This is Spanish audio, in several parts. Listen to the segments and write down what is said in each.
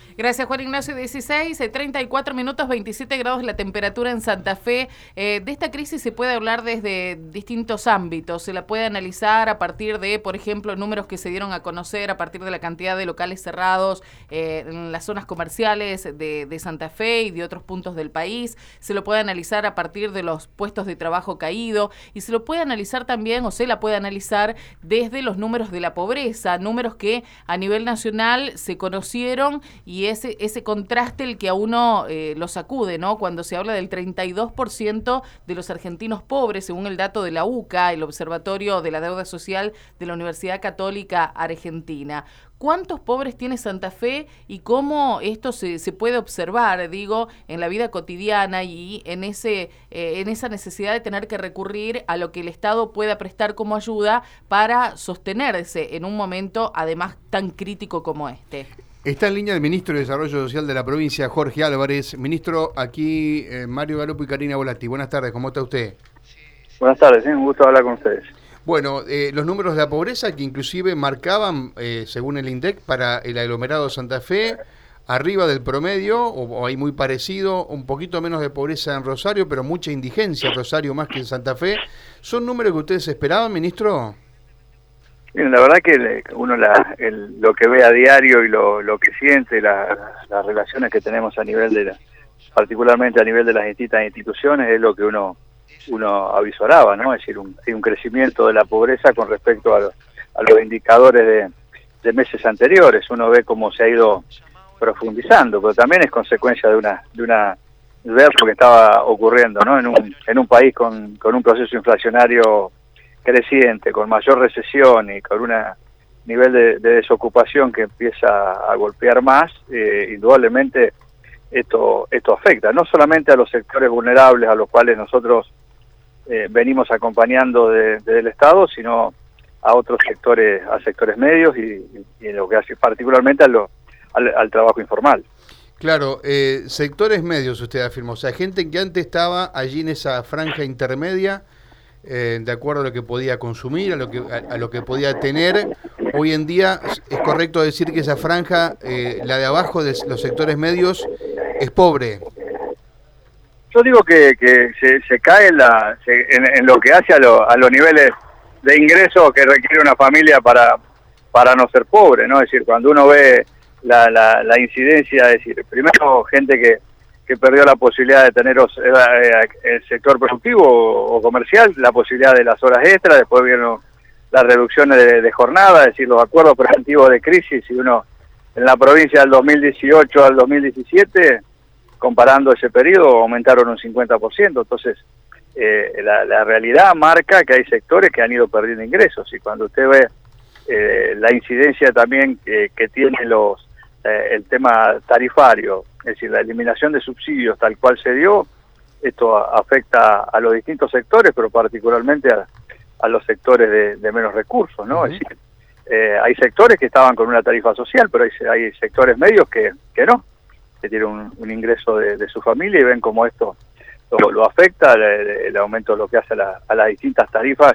Gracias, Juan Ignacio. 34 minutos, 27 grados la temperatura en Santa Fe. De esta crisis se puede hablar desde distintos ámbitos. Se la puede analizar a partir de, por ejemplo, números que se dieron a conocer a partir de la cantidad de locales cerrados en las zonas comerciales de Santa Fe y de otros puntos del país. Se lo puede analizar a partir de los puestos de trabajo caído y se lo puede analizar también, o se la puede analizar desde los números de la pobreza, números que a nivel nacional se conocieron y ese contraste el que a uno lo sacude, ¿no? Cuando se habla del 32% de los argentinos pobres, según el dato de la UCA, el Observatorio de la Deuda Social de la Universidad Católica Argentina. ¿Cuántos pobres tiene Santa Fe y cómo esto se puede observar, digo, en la vida cotidiana y en esa necesidad de tener que recurrir a lo que el Estado pueda prestar como ayuda para sostenerse en un momento, además, tan crítico como este? Está en línea el ministro de Desarrollo Social de la provincia, Jorge Álvarez. Ministro, aquí Mario Galopo y Karina Volatti. Buenas tardes, ¿cómo está usted? Buenas tardes, un gusto hablar con ustedes. Bueno, los números de la pobreza que inclusive marcaban, según el INDEC, para el aglomerado de Santa Fe, arriba del promedio, o ahí muy parecido, un poquito menos de pobreza en Rosario, pero mucha indigencia en Rosario más que en Santa Fe. ¿Son números que ustedes esperaban, ministro? Bien, la verdad que uno lo que ve a diario y lo que siente, las relaciones que tenemos a nivel particularmente a nivel de las distintas instituciones, es lo que uno avisoraba, ¿no? Es decir, un crecimiento de la pobreza con respecto a los indicadores de meses anteriores. Uno ve cómo se ha ido profundizando, pero también es consecuencia de ver lo que estaba ocurriendo, ¿no? En un país con un proceso inflacionario creciente, con mayor recesión y con un nivel de desocupación que empieza a golpear más, indudablemente esto afecta no solamente a los sectores vulnerables a los cuales nosotros venimos acompañando desde el Estado, sino a otros sectores, a sectores medios y en lo que hace particularmente al trabajo informal. Claro, sectores medios usted afirmó, o sea, gente que antes estaba allí en esa franja intermedia, de acuerdo a lo que podía consumir, a lo que podía tener. Hoy en día es correcto decir que esa franja, la de abajo de los sectores medios, es pobre. Yo digo que se cae en lo que hace a los niveles de ingreso que requiere una familia para no ser pobre, ¿no? Es decir, cuando uno ve la incidencia, es decir, primero gente que perdió la posibilidad de tener el sector productivo o comercial, la posibilidad de las horas extras, después vieron las reducciones de jornada, es decir, los acuerdos preventivos de crisis, y uno en la provincia del 2018 al 2017, comparando ese periodo, aumentaron un 50%, entonces la realidad marca que hay sectores que han ido perdiendo ingresos, y cuando usted ve la incidencia también que tiene el tema tarifario, es decir, la eliminación de subsidios tal cual se dio, esto afecta a los distintos sectores, pero particularmente a los sectores de menos recursos, ¿no? Es decir, hay sectores que estaban con una tarifa social, pero hay sectores medios que no, que tienen un ingreso de su familia y ven cómo esto lo afecta, el aumento de lo que hace a las distintas tarifas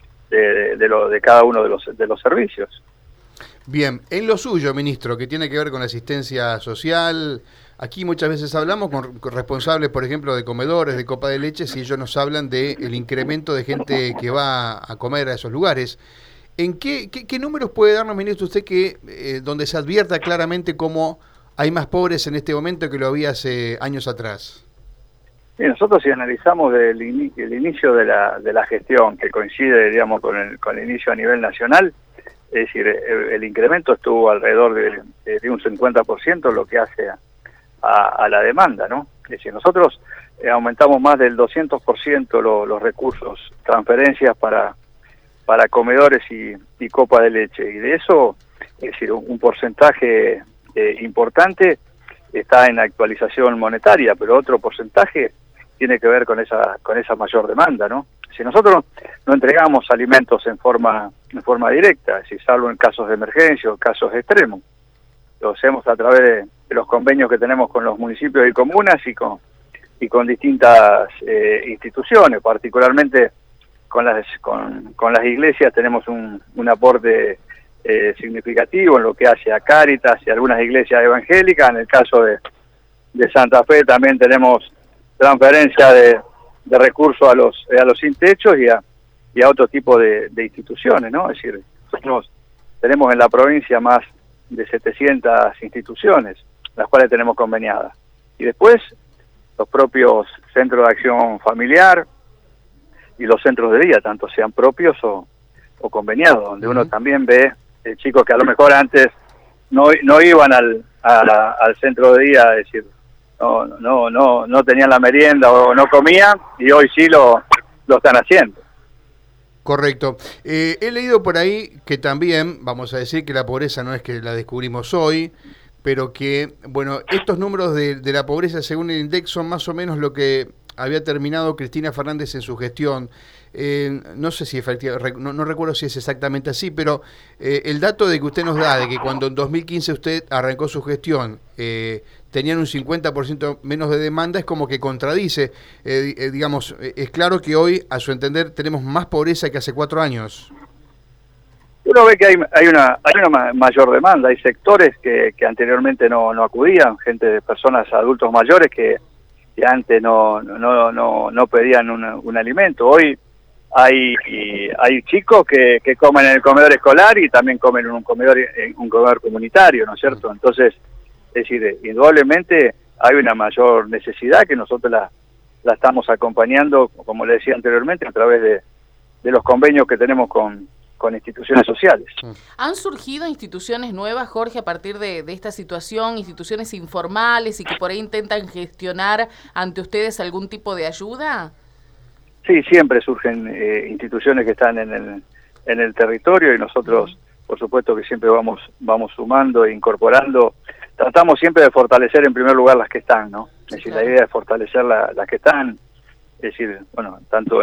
de cada uno de los servicios. Bien, en lo suyo, ministro, que tiene que ver con la asistencia social, aquí muchas veces hablamos con responsables, por ejemplo, de comedores, de copa de leche, y ellos nos hablan del incremento de gente que va a comer a esos lugares. ¿En qué números puede darnos, ministro, usted donde se advierta claramente cómo hay más pobres en este momento que lo había hace años atrás? Sí, nosotros si analizamos el inicio de la gestión, que coincide, digamos, con el inicio a nivel nacional, es decir, el incremento estuvo alrededor de un 50%, lo que hace a la demanda, ¿no? Es decir, nosotros aumentamos más del 200% los recursos, transferencias para comedores y copa de leche, y de eso, es decir, un porcentaje importante está en actualización monetaria, pero otro porcentaje tiene que ver con esa mayor demanda, ¿no? Si nosotros no entregamos alimentos en forma directa, si salvo en casos de emergencia o casos extremos, lo hacemos a través de los convenios que tenemos con los municipios y comunas y con distintas instituciones, particularmente con las iglesias tenemos un aporte significativo en lo que hace a Cáritas y algunas iglesias evangélicas. En el caso de Santa Fe también tenemos transferencia de recursos a los sin techos y a otro tipo de instituciones, ¿no? Es decir, nosotros tenemos en la provincia más de 700 instituciones, las cuales tenemos conveniadas. Y después, los propios centros de acción familiar y los centros de día, tanto sean propios o conveniados, donde uno también ve chicos que a lo mejor antes no iban al centro de día, es decir, no tenían la merienda o no comían, y hoy sí lo están haciendo. Correcto. He leído por ahí que también, vamos a decir que la pobreza no es que la descubrimos hoy, pero que, bueno, estos números de la pobreza según el INDEC son más o menos lo que había terminado Cristina Fernández en su gestión. No sé si efectivamente, no recuerdo si es exactamente así, pero el dato de que usted nos da, de que cuando en 2015 usted arrancó su gestión, tenían un 50% menos de demanda, es como que contradice. Digamos, es claro que hoy, a su entender, tenemos más pobreza que hace 4 años. Uno ve que hay una mayor demanda, hay sectores que anteriormente no acudían, personas adultos mayores que antes no pedían un alimento. Hoy hay chicos que comen en el comedor escolar y también comen en un comedor comunitario, ¿no es cierto? Entonces, es decir, indudablemente hay una mayor necesidad que nosotros la estamos acompañando, como le decía anteriormente, a través de los convenios que tenemos con instituciones sociales. ¿Han surgido instituciones nuevas, Jorge, a partir de esta situación, instituciones informales y que por ahí intentan gestionar ante ustedes algún tipo de ayuda? Sí, siempre surgen instituciones que están en el territorio y nosotros, por supuesto que siempre vamos sumando e incorporando. Tratamos siempre de fortalecer en primer lugar las que están, ¿no? Es decir, la idea es fortalecer las que están, es decir, bueno, tanto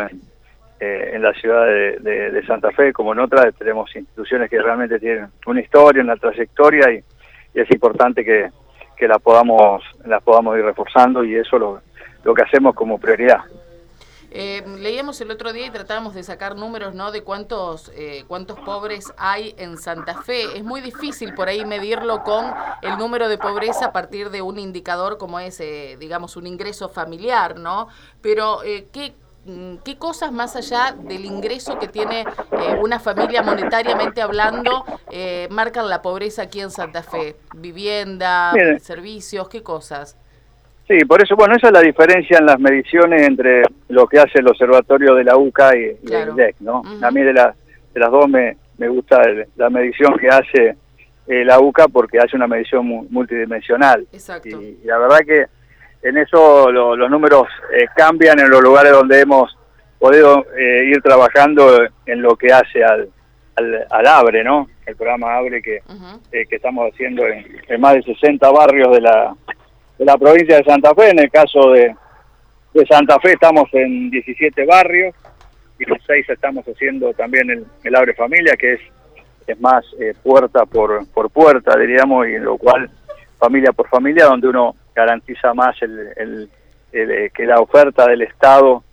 en la ciudad de Santa Fe como en otras tenemos instituciones que realmente tienen una historia, una trayectoria y es importante que las podamos ir reforzando y eso lo que hacemos como prioridad. Leíamos el otro día y tratábamos de sacar números, ¿no?, de cuántos pobres hay en Santa Fe. Es muy difícil por ahí medirlo con el número de pobreza a partir de un indicador como es, digamos, un ingreso familiar, ¿no? Pero, ¿qué cosas más allá del ingreso que tiene una familia monetariamente hablando marcan la pobreza aquí en Santa Fe? ¿Vivienda, servicios, qué cosas? Sí, por eso, bueno, esa es la diferencia en las mediciones entre lo que hace el observatorio de la UCA y el INDEC, ¿no? A mí de las dos me gusta la medición que hace la UCA porque hace una medición multidimensional. Exacto. Y la verdad que en eso los números cambian en los lugares donde hemos podido ir trabajando en lo que hace al ABRE, ¿no? El programa ABRE que estamos haciendo en más de 60 barrios de la provincia de Santa Fe. En el caso de Santa Fe estamos en 17 barrios y los 6 estamos haciendo también el Abre Familia, que es más puerta por puerta, diríamos, y en lo cual familia por familia, donde uno garantiza más que la oferta del Estado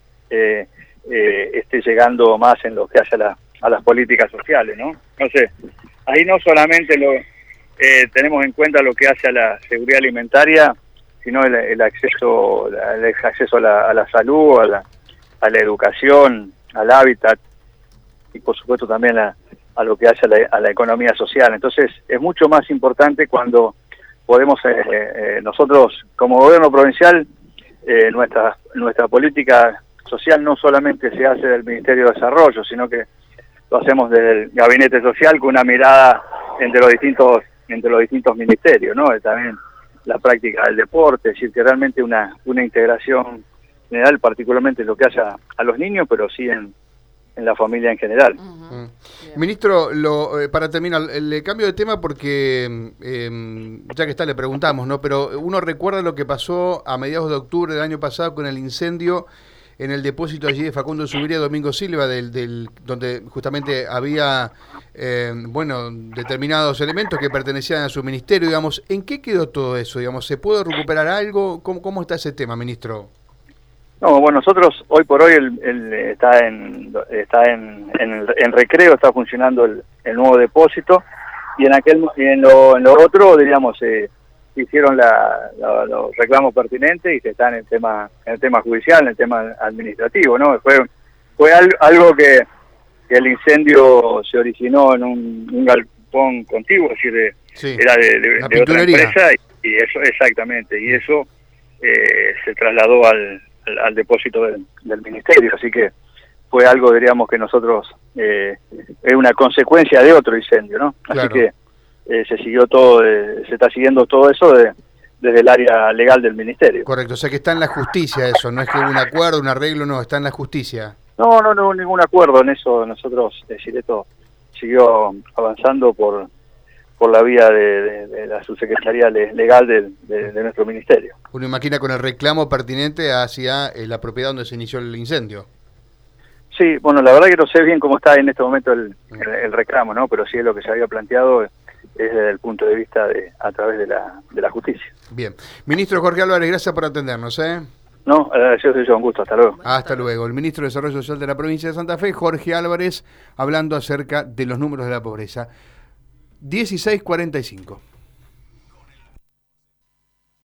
esté llegando más en lo que hace a las políticas sociales, ¿no? Entonces, ahí no solamente tenemos en cuenta lo que hace a la seguridad alimentaria, sino el acceso a la salud, a la educación, al hábitat y por supuesto también a lo que hace a la economía social. Entonces es mucho más importante cuando podemos nosotros como gobierno provincial, nuestra política social no solamente se hace del Ministerio de Desarrollo, sino que lo hacemos desde el Gabinete Social con una mirada entre los distintos ministerios, ¿no? También la práctica del deporte, es decir, que realmente una integración general, particularmente lo que hace a los niños, pero sí en la familia en general. Ministro, para terminar, le cambio de tema porque, ya que está, le preguntamos, ¿no? Pero uno recuerda lo que pasó a mediados de octubre del año pasado con el incendio en el depósito allí de Facundo Zuviría, Domingo Silva, donde justamente había determinados elementos que pertenecían a su ministerio, digamos. ¿En qué quedó todo eso? Digamos, ¿se puede recuperar algo? ¿Cómo está ese tema, ministro? No, bueno, nosotros hoy por hoy está en Recreo, está funcionando el nuevo depósito, y en lo otro, diríamos, hicieron los reclamos pertinentes y se está en el tema judicial, en el tema administrativo, ¿no? Fue algo que el incendio se originó en un galpón contiguo, es decir, era de otra empresa, y eso, exactamente, y eso se trasladó al depósito del ministerio, así que fue algo, diríamos, que nosotros es una consecuencia de otro incendio, ¿no? Claro. Así que se está siguiendo todo eso desde el área legal del ministerio. Correcto, o sea que está en la justicia eso, no es que hubo un acuerdo, un arreglo, no, está en la justicia. No, ningún acuerdo en eso. Nosotros, esto siguió avanzando por la vía de la subsecretaría legal de nuestro ministerio. Uno imagina con el reclamo pertinente hacia la propiedad donde se inició el incendio. Sí, bueno, la verdad que no sé bien cómo está en este momento el reclamo, ¿no? Pero sí es lo que se había planteado es desde el punto de vista a través de la justicia. Bien. Ministro Jorge Álvarez, gracias por atendernos, ¿eh? No, yo soy yo, un gusto, hasta luego. Hasta luego. El ministro de Desarrollo Social de la provincia de Santa Fe, Jorge Álvarez, hablando acerca de los números de la pobreza. 16:45.